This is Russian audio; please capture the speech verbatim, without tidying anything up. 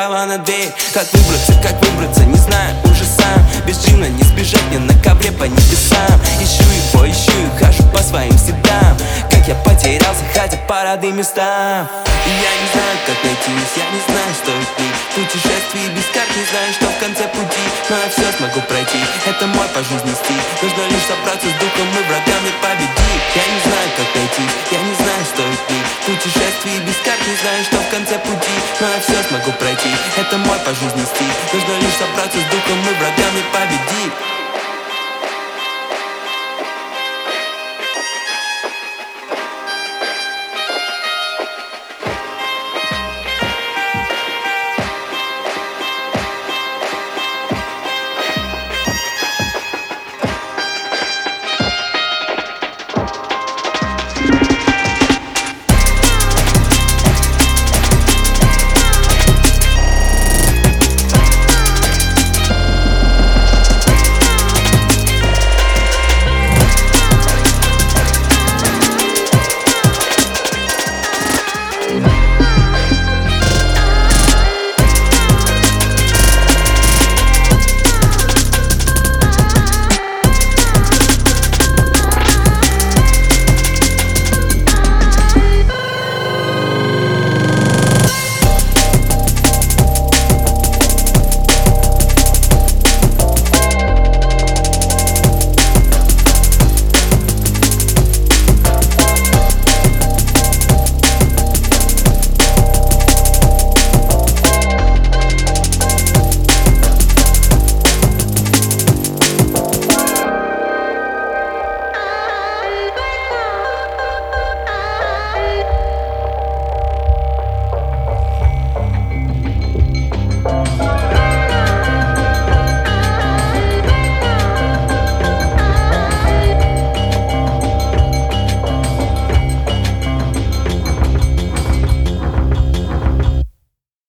права на дверь. Как выбраться, как выбраться, не знаю уже сам. Без джина не сбежать мне на ковре по небесам. Ищу его, ищу и хожу по своим следам. Как я потерялся, ходя по родным местам. И я не знаю, как найтись, я не знаю, что идти. Путешествий без карт, не знаю, что в конце пути. Но я все смогу пройти, это мой по жизни стиль. Нужно лишь собраться с духом и врагами победить. Я не знаю, как найти, я не знаю, что идти. Путешествий без карт, не знаю, что в конце пути. Но я все смогу пройти, это мой по жизни стиль. Нужно лишь собраться с духом и врагами победить.